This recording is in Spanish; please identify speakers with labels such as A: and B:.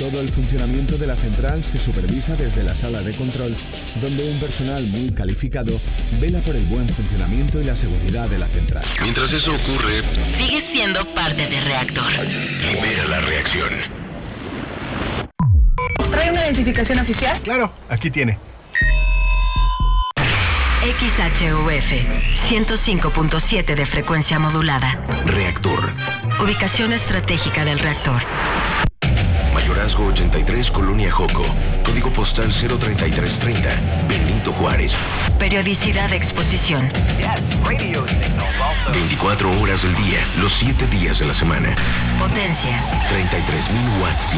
A: Todo el funcionamiento de la central se supervisa desde la sala de control, donde un personal muy calificado vela por el buen funcionamiento y la seguridad de la central.
B: Mientras eso ocurre,
C: sigues siendo parte de Reactor.
B: libera la reacción.
D: ¿Trae una identificación oficial?
E: Claro, aquí tiene.
C: XHUF 105.7 de frecuencia modulada.
B: Reactor.
C: Ubicación estratégica del reactor.
B: Mayorazgo 83, Colonia Joco. Código postal 03330, Benito Juárez.
C: Periodicidad de exposición.
B: 24 horas del día, los 7 días de la semana.
C: Potencia.
B: 33,000 watts